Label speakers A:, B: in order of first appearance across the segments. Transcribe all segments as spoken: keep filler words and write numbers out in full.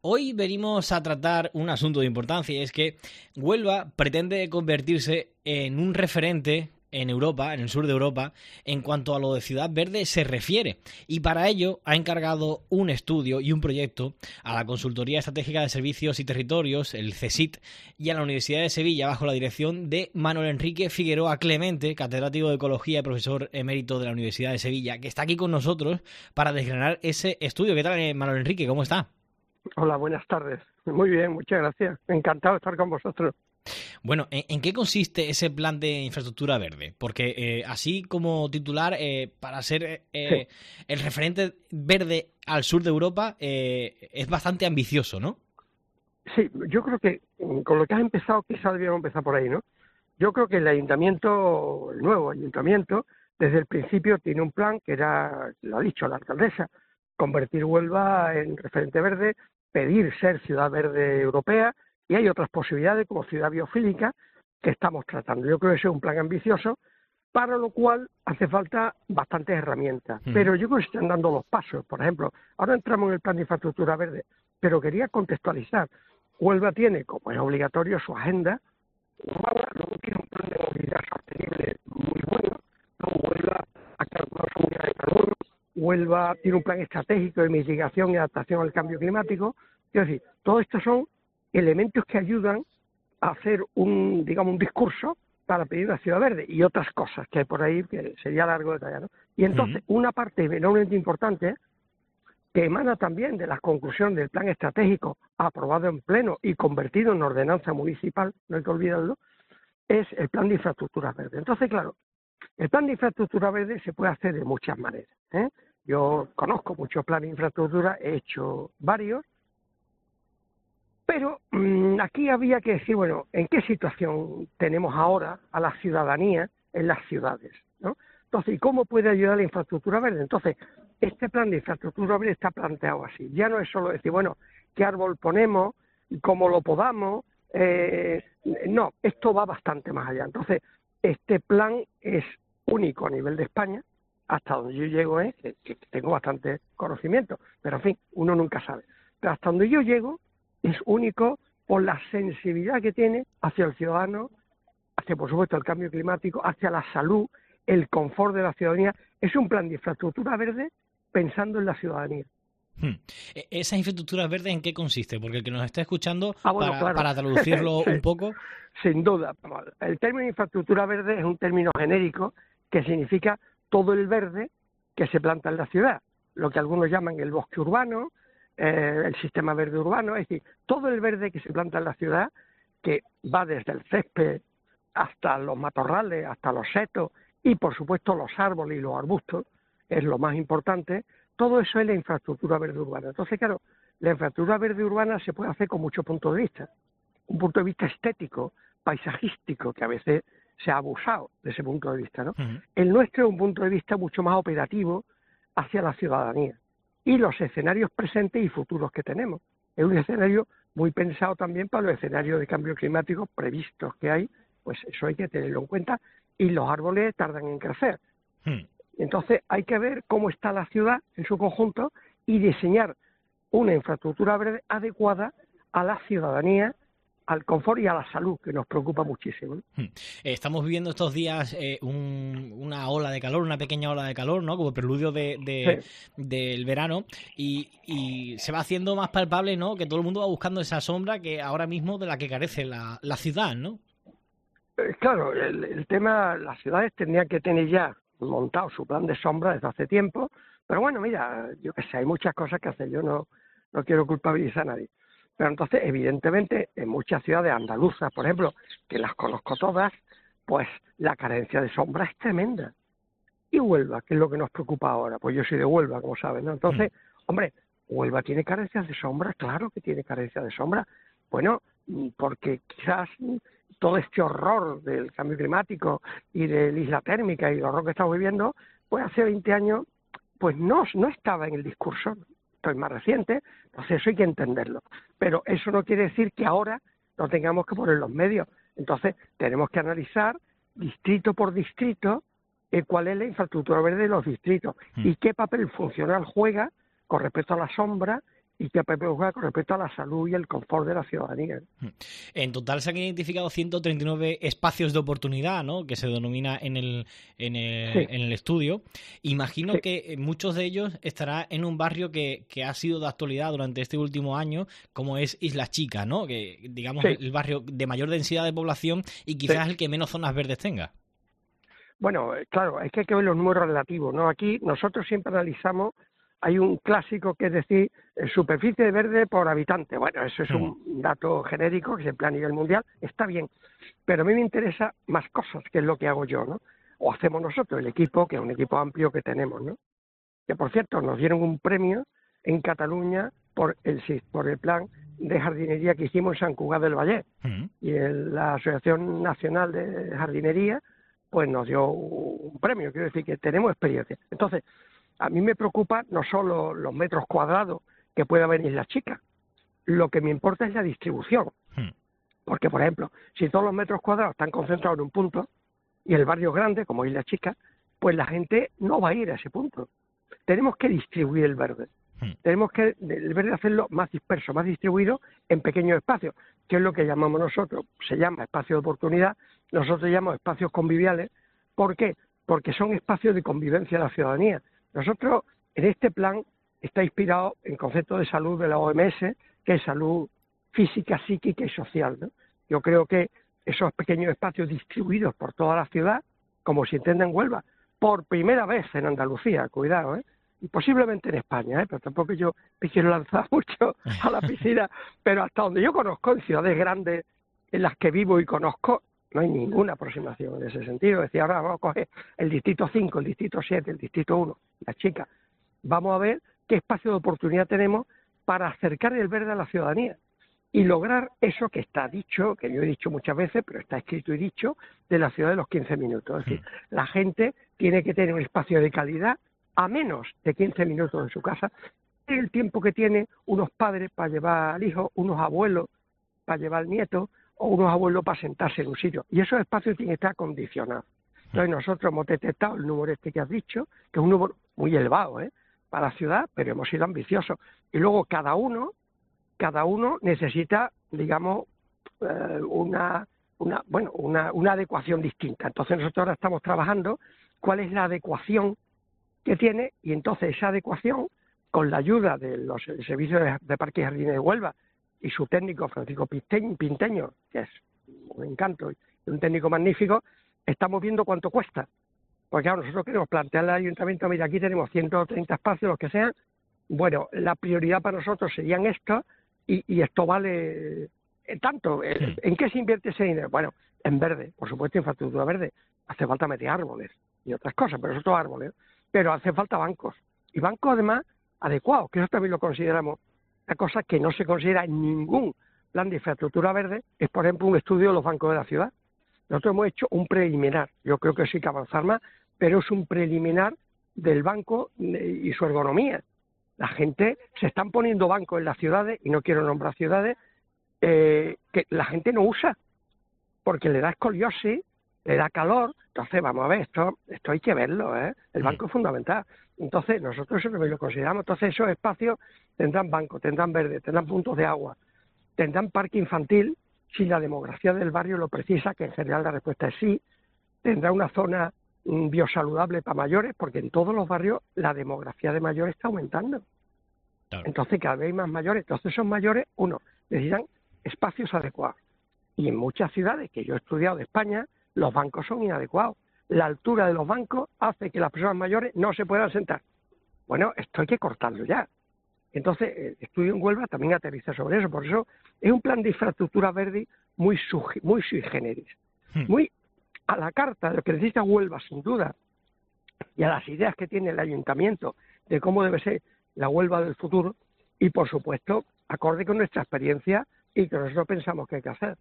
A: Hoy venimos a tratar un asunto de importancia y es que Huelva pretende convertirse en un referente en Europa, en el sur de Europa, en cuanto a lo de Ciudad Verde se refiere. Y para ello ha encargado un estudio y un proyecto a la Consultoría Estratégica de Servicios y Territorios, el CESIT, y a la Universidad de Sevilla, bajo la dirección de Manuel Enrique Figueroa Clemente, catedrático de Ecología y profesor emérito de la Universidad de Sevilla, que está aquí con nosotros para desgranar ese estudio. ¿Qué tal, Manuel Enrique? ¿Cómo está?
B: Hola, buenas tardes. Muy bien, muchas gracias. Encantado de estar con vosotros.
A: Bueno, ¿en, en qué consiste ese plan de infraestructura verde? Porque eh, así como titular, eh, para ser
B: Sí,
A: eh, el referente verde al sur de Europa, eh, es bastante ambicioso, ¿no?
B: sí, yo creo que mm, con lo que has empezado, quizás debíamos empezar por ahí, ¿no? Yo creo que el ayuntamiento, el nuevo ayuntamiento, desde el principio tiene un plan que era, lo ha dicho la alcaldesa, convertir Huelva en referente verde, pedir ser ciudad verde europea, y hay otras posibilidades como ciudad biofílica que estamos tratando. Yo creo que ese es un plan ambicioso, para lo cual hace falta bastantes herramientas.
A: Ujú.
B: Pero yo creo que se están dando los pasos. Por ejemplo, ahora entramos en el plan de infraestructura verde, pero quería contextualizar. Huelva tiene, como es obligatorio, su agenda. Huelva luego tiene un plan de movilidad sostenible muy bueno. Luego Huelva ha calculado su unidad de carbono. Huelva tiene un plan estratégico de mitigación y adaptación al cambio climático. Es decir, todos estos son elementos que ayudan a hacer un, digamos, un discurso para pedir una ciudad verde y otras cosas que hay por ahí que sería largo detallar, ¿no? Y entonces,
A: Ujú.
B: una parte enormemente importante que emana también de las conclusiones del plan estratégico aprobado en pleno y convertido en ordenanza municipal, no hay que olvidarlo, es el plan de infraestructura verde. Entonces, claro, el plan de infraestructura verde se puede hacer de muchas maneras, ¿eh? Yo conozco muchos planes de infraestructura, he hecho varios, pero mmm, aquí había que decir, bueno, ¿en qué situación tenemos ahora a la ciudadanía en las ciudades, ¿no? Entonces, ¿y cómo puede ayudar la infraestructura verde? Entonces, este plan de infraestructura verde está planteado así. Ya no es solo decir, bueno, ¿qué árbol ponemos? ¿Cómo lo podamos? Eh, no, esto va bastante más allá. Entonces, este plan es único a nivel de España, hasta donde yo llego es, que, que tengo bastante conocimiento, pero en fin, uno nunca sabe. Pero hasta donde yo llego, es único por la sensibilidad que tiene hacia el ciudadano, hacia, por supuesto, el cambio climático, hacia la salud, el confort de la ciudadanía. Es un plan de infraestructura verde pensando en la ciudadanía.
A: Hmm. E- ¿Esa infraestructura verde en qué consiste? Porque el que nos está escuchando,
B: Ah, bueno,
A: para,
B: claro,
A: para traducirlo
B: sí,
A: un poco.
B: sin duda. El término infraestructura verde es un término genérico que significa todo el verde que se planta en la ciudad, lo que algunos llaman el bosque urbano, eh, el sistema verde urbano, es decir, todo el verde que se planta en la ciudad, que va desde el césped hasta los matorrales, hasta los setos y, por supuesto, los árboles y los arbustos, es lo más importante. Todo eso es la infraestructura verde urbana. Entonces, claro, la infraestructura verde urbana se puede hacer con muchos puntos de vista. Un punto de vista estético, paisajístico, que a veces se ha abusado de ese punto de vista, ¿no?
A: Ujú.
B: El nuestro es un punto de vista mucho más operativo hacia la ciudadanía y los escenarios presentes y futuros que tenemos. Es un escenario muy pensado también para los escenarios de cambio climático previstos que hay, pues eso hay que tenerlo en cuenta, y los árboles tardan en crecer.
A: Hmm.
B: Entonces hay que ver cómo está la ciudad en su conjunto y diseñar una infraestructura verde adecuada a la ciudadanía, al confort y a la salud, que nos preocupa muchísimo, ¿no?
A: Hmm. Eh, Estamos viviendo estos días eh, un- una ola de calor, una pequeña ola de calor, ¿no? Como preludio de, de-
B: Sí.
A: del verano y, y se va haciendo más palpable, ¿no? Que todo el mundo va buscando esa sombra que ahora mismo de la que carece la, la ciudad, ¿no?
B: Eh, Claro, el, el tema, las ciudades tendrían que tener ya montado su plan de sombra desde hace tiempo, pero bueno, mira, yo qué sé, hay muchas cosas que hacer, yo no, no quiero culpabilizar a nadie. Pero entonces, evidentemente, en muchas ciudades andaluzas, por ejemplo, que las conozco todas, pues la carencia de sombra es tremenda. Y Huelva, que es lo que nos preocupa ahora, pues yo soy de Huelva, como saben, ¿no?
A: Hmm.
B: Entonces, hombre, Huelva tiene carencias de sombra, claro que tiene carencias de sombra. Bueno, mm, porque quizás mm, todo este horror del cambio climático y de la isla térmica y el horror que estamos viviendo, pues hace veinte años, pues no, no estaba en el discurso, esto es más reciente, entonces eso hay que entenderlo. Pero eso no quiere decir que ahora no tengamos que poner los medios. Entonces, tenemos que analizar distrito por distrito eh, cuál es la infraestructura verde de los distritos
A: Hmm.
B: y qué papel funcional juega con respecto a la sombra y que preocupa con respecto a la salud y el confort de la ciudadanía.
A: En total se han identificado ciento treinta y nueve espacios de oportunidad, ¿no?, que se denomina en el, en el, sí. en el estudio. Imagino sí. que muchos de ellos estará en un barrio que, que ha sido de actualidad durante este último año, como es Islas Chicas, ¿no?, que digamos sí. el barrio de mayor densidad de población y quizás sí. el que menos zonas verdes tenga.
B: Bueno, claro, es que hay que ver los números relativos, ¿no? Aquí nosotros siempre analizamos. Hay un clásico que es decir, superficie verde por habitante. Bueno, eso es un dato genérico que se emplea a nivel mundial, está bien, pero a mí me interesa más cosas, que es lo que hago yo, ¿no? O hacemos nosotros, el equipo, que es un equipo amplio que tenemos, ¿no? Que, por cierto, nos dieron un premio en Cataluña por el por el plan de jardinería que hicimos en Sant Cugat del Vallès. Uh-huh. Y el, la Asociación Nacional de Jardinería, pues nos dio un premio, quiero decir que tenemos experiencia. Entonces, a mí me preocupa no solo los metros cuadrados que pueda haber en Islas Chicas, lo que me importa es la distribución. Hmm. Porque, por ejemplo, si todos los metros cuadrados están concentrados en un punto y el barrio es grande, como Islas Chicas, pues la gente no va a ir a ese punto. Tenemos que distribuir el verde. Hmm. Tenemos que el verde hacerlo más disperso, más distribuido en pequeños espacios, que es lo que llamamos nosotros, se llama espacio de oportunidad, nosotros llamamos espacios conviviales. ¿Por qué? Porque son espacios de convivencia de la ciudadanía. Nosotros, en este plan, está inspirado en conceptos de salud de la O M S, que es salud física, psíquica y social, ¿no? Yo creo que esos pequeños espacios distribuidos por toda la ciudad, como se entiende en Huelva, por primera vez en Andalucía, cuidado, ¿eh? Y posiblemente en España, ¿eh? Pero tampoco yo me quiero lanzar mucho a la piscina, pero hasta donde yo conozco, en ciudades grandes en las que vivo y conozco, no hay ninguna aproximación en ese sentido. Es decir, ahora vamos a coger el distrito cinco, el distrito siete, el distrito uno, las chicas. Vamos a ver qué espacio de oportunidad tenemos para acercar el verde a la ciudadanía y lograr eso que está dicho, que yo he dicho muchas veces, pero está escrito y dicho, de la ciudad de los quince minutos. Es decir, la gente tiene que tener un espacio de calidad a menos de quince minutos en su casa. El tiempo que tienen unos padres para llevar al hijo, unos abuelos para llevar al nieto, o unos abuelos para sentarse en un sitio. Y esos espacios tienen que estar acondicionados. Entonces nosotros hemos detectado el número este que has dicho, que es un número muy elevado, ¿eh?, para la ciudad, pero hemos sido ambiciosos. Y luego cada uno, cada uno necesita, digamos, eh, una, una, bueno, una, una adecuación distinta. Entonces nosotros ahora estamos trabajando cuál es la adecuación que tiene, y entonces esa adecuación, con la ayuda de los servicios de, de Parques y Jardines de Huelva, y su técnico Francisco Pinteño, que es un encanto y un técnico magnífico, estamos viendo cuánto cuesta. Porque claro, nosotros queremos plantearle al ayuntamiento, mira, aquí tenemos ciento treinta espacios, los que sean, bueno, la prioridad para nosotros serían estos, y, y esto vale eh, tanto. Eh, ¿En qué se invierte ese dinero? Bueno, en verde, por supuesto, infraestructura verde. Hace falta meter árboles y otras cosas, pero eso todo árboles. Pero hace falta bancos. Y bancos, además, adecuados, que eso también lo consideramos. Una cosa que no se considera en ningún plan de infraestructura verde es, por ejemplo, un estudio de los bancos de la ciudad. Nosotros hemos hecho un preliminar. Yo creo que sí hay que avanzar más, pero es un preliminar del banco y su ergonomía. La gente, se están poniendo bancos en las ciudades, y no quiero nombrar ciudades, eh, que la gente no usa, porque le da escoliosis, le da calor. Entonces, vamos a ver, esto esto hay que verlo, ¿eh? El banco es fundamental. Entonces, nosotros eso también lo consideramos. Entonces, esos espacios tendrán bancos, tendrán verde, tendrán puntos de agua, tendrán parque infantil, si la demografía del barrio lo precisa, que en general la respuesta es sí. Tendrá una zona mm, biosaludable para mayores, porque en todos los barrios la demografía de mayores está aumentando. Claro. Entonces, cada vez hay más mayores. Entonces, esos mayores, uno, necesitan espacios adecuados. Y en muchas ciudades que yo he estudiado de España, los bancos son inadecuados. La altura de los bancos hace que las personas mayores no se puedan sentar. Bueno, esto hay que cortarlo ya. Entonces, el estudio en Huelva también aterriza sobre eso. Por eso es un plan de infraestructura verde muy, sugi, muy sui generis, hmm. muy a la carta de lo que necesita Huelva, sin duda, y a las ideas que tiene el ayuntamiento de cómo debe ser la Huelva del futuro, y, por supuesto, acorde con nuestra experiencia y que nosotros pensamos que hay que hacer.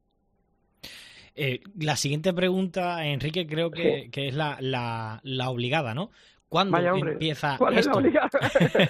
A: Eh, la siguiente pregunta, Enrique, creo que, sí. que es la, la, la obligada, ¿no? ¿Cuándo
B: Vaya, hombre,
A: empieza
B: ¿cuál
A: esto?
B: Es la obligada?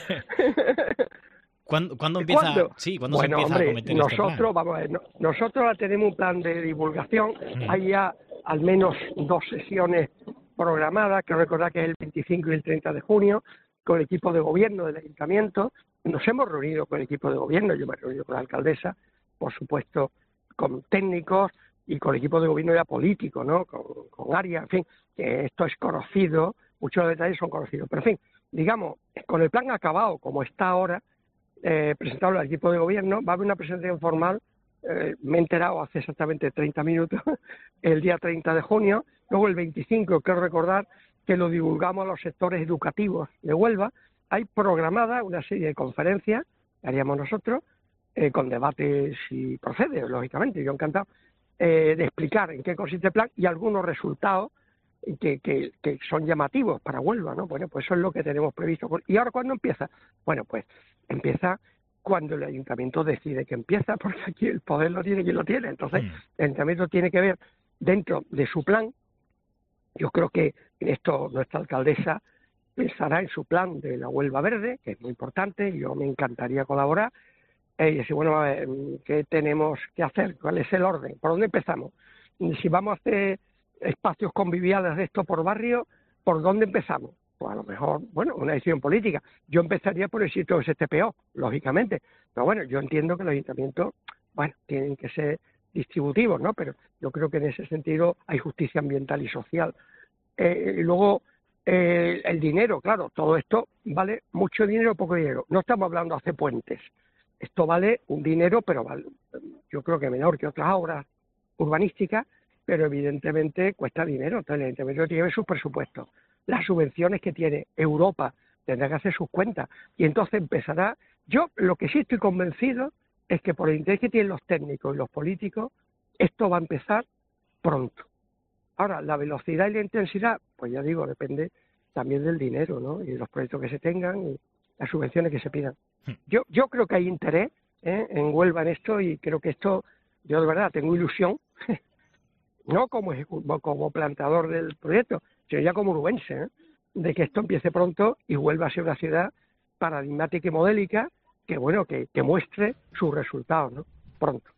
A: ¿Cuándo, ¿Cuándo empieza?
B: ¿Cuándo?
A: Sí, ¿cuándo
B: bueno,
A: se empieza
B: hombre,
A: a cometer
B: nosotros,
A: este plan?
B: vamos a ver, no, nosotros tenemos un plan de divulgación. Mm. Hay ya al menos dos sesiones programadas, que recordar que es el veinticinco y el treinta de junio, con el equipo de gobierno del ayuntamiento, nos hemos reunido con el equipo de gobierno, yo me he reunido con la alcaldesa, por supuesto, con técnicos y con el equipo de gobierno ya político, ¿no? Con, con áreas, en fin, que esto es conocido, muchos detalles son conocidos, pero en fin, digamos, con el plan acabado, como está ahora, eh, presentado al equipo de gobierno, va a haber una presentación formal, eh, me he enterado hace exactamente treinta minutos, el día treinta de junio, luego el veinticinco, quiero recordar que lo divulgamos a los sectores educativos de Huelva, hay programada una serie de conferencias que haríamos nosotros, eh, con debates si procede, lógicamente, yo encantado, eh, de explicar en qué consiste el plan y algunos resultados que, que, que son llamativos para Huelva, ¿no? Bueno, pues eso es lo que tenemos previsto. ¿Y ahora cuándo empieza? Bueno, pues empieza cuando el ayuntamiento decide que empieza, porque aquí el poder lo tiene quien lo tiene. Entonces, mm. el ayuntamiento tiene que ver dentro de su plan. Yo creo que en esto nuestra alcaldesa pensará en su plan de la Huelva Verde, que es muy importante, yo me encantaría colaborar, eh, y decir, bueno, eh, ¿qué tenemos que hacer? ¿Cuál es el orden? ¿Por dónde empezamos? Si vamos a hacer espacios conviviales de esto por barrio, ¿por dónde empezamos? Pues a lo mejor, bueno, una decisión política. Yo empezaría por el sitio de S T P O, lógicamente, pero bueno, yo entiendo que los ayuntamientos, bueno, tienen que ser distributivos, ¿no? Pero yo creo que en ese sentido hay justicia ambiental y social. Eh, y luego, eh, el dinero, claro, todo esto vale mucho dinero o poco dinero. No estamos hablando de hacer puentes. Esto vale un dinero, pero vale, yo creo que menor que otras obras urbanísticas, pero evidentemente cuesta dinero. Entonces el ayuntamiento tiene sus presupuestos. Las subvenciones que tiene Europa tendrá que hacer sus cuentas. Y entonces empezará. Yo lo que sí estoy convencido es que por el interés que tienen los técnicos y los políticos, esto va a empezar pronto. Ahora, la velocidad y la intensidad, pues ya digo, depende también del dinero, ¿no? Y de los proyectos que se tengan y las subvenciones que se pidan. Yo yo creo que hay interés, ¿eh?, en Huelva en esto, y creo que esto, yo de verdad tengo ilusión, no como, como planteador del proyecto, sino ya como uruguense, ¿eh?, de que esto empiece pronto y Huelva a ser una ciudad paradigmática y modélica que, bueno, que, que muestre sus resultados, ¿no? Pronto.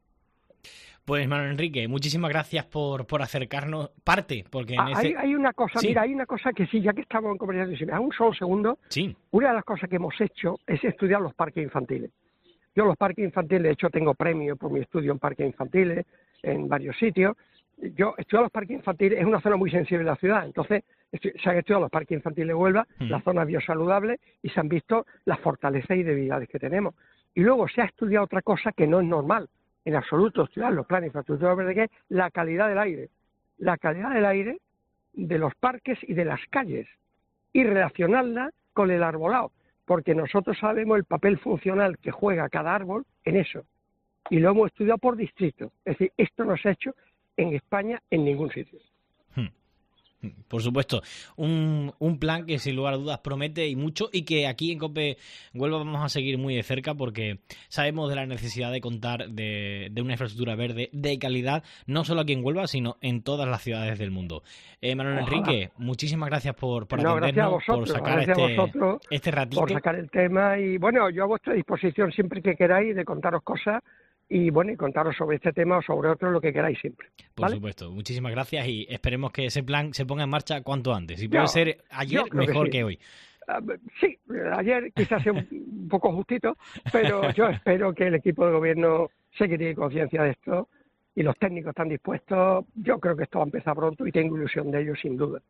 A: Pues Manuel Enrique, muchísimas gracias por, por acercarnos parte, porque en
B: ah,
A: ese...
B: hay, hay una cosa, ¿Sí? mira, hay una cosa que sí, ya que estamos en conversación, si me das un solo segundo,
A: sí.
B: Una de las cosas que hemos hecho es estudiar los parques infantiles. Yo los parques infantiles, de hecho tengo premio por mi estudio en parques infantiles, en varios sitios. Yo estudio los parques infantiles, es una zona muy sensible de la ciudad, entonces estoy, se han estudiado los parques infantiles de Huelva, mm. la zona biosaludable, y se han visto las fortalezas y debilidades que tenemos. Y luego se ha estudiado otra cosa que no es normal, en absoluto, estudiar los planes de infraestructura verde, que es la calidad del aire. La calidad del aire de los parques y de las calles, y relacionarla con el arbolado, porque nosotros sabemos el papel funcional que juega cada árbol en eso, y lo hemos estudiado por distrito. Es decir, esto no se ha hecho en España en ningún sitio.
A: Hmm. Por supuesto, un, un plan que sin lugar a dudas promete y mucho, y que aquí en COPE Huelva vamos a seguir muy de cerca, porque sabemos de la necesidad de contar de, de una infraestructura verde de calidad, no solo aquí en Huelva, sino en todas las ciudades del mundo. Eh, Manuel Ojalá. Enrique, muchísimas gracias por, por
B: no,
A: atendernos,
B: vosotros,
A: por sacar este, este ratito.
B: Por sacar el tema, y bueno, yo a vuestra disposición siempre que queráis de contaros cosas, y bueno, y contaros sobre este tema o sobre otro, lo que queráis siempre.
A: Por ¿vale? supuesto, muchísimas gracias, y esperemos que ese plan se ponga en marcha cuanto antes. Si puede yo, ser ayer, mejor que, sí. que hoy.
B: Uh, sí, ayer quizás sea un poco justito, pero yo espero que el equipo de gobierno se que tiene conciencia de esto y los técnicos están dispuestos. Yo creo que esto va a empezar pronto y tengo ilusión de ello, sin duda.